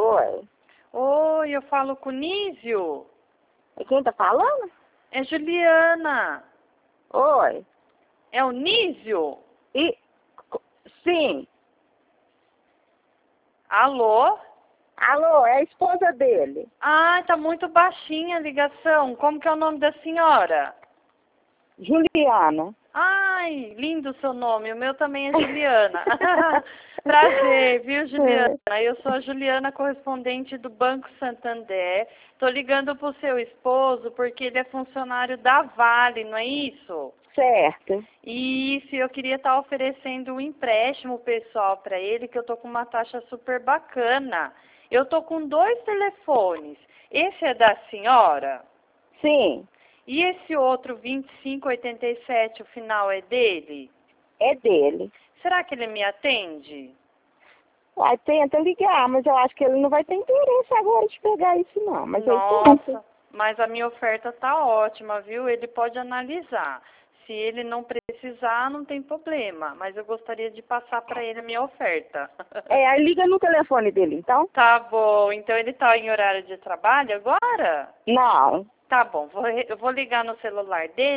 Oi. Oi, eu falo com o Nísio. E quem tá falando? É Juliana. Oi. É o Nísio? E... Sim. Alô? Alô, é a esposa dele. Ah, tá muito baixinha a ligação. Como que é o nome da senhora? Juliana. Ai, lindo o seu nome. O meu também é Juliana. Prazer, viu, Juliana? Eu sou a Juliana, correspondente do Banco Santander. Tô ligando pro seu esposo porque ele é funcionário da Vale, não é isso? Certo. Isso, eu queria estar oferecendo um empréstimo pessoal para ele, que eu tô com uma taxa super bacana. Eu tô com 2 telefones. Esse é da senhora? Sim, E esse outro 2587, o final é dele? é dele. Será que ele me atende? Uai, tenta ligar, mas eu acho que ele não vai ter interesse agora de pegar isso não. Mas ele tenta. Nossa, mas a minha oferta tá ótima, viu? Ele pode analisar. Se ele não precisar, não tem problema. Mas eu gostaria de passar para ele a minha oferta. Aí liga no telefone dele, então? Tá bom. Então ele tá em horário de trabalho agora? Não. Tá bom. Eu vou ligar no celular dele.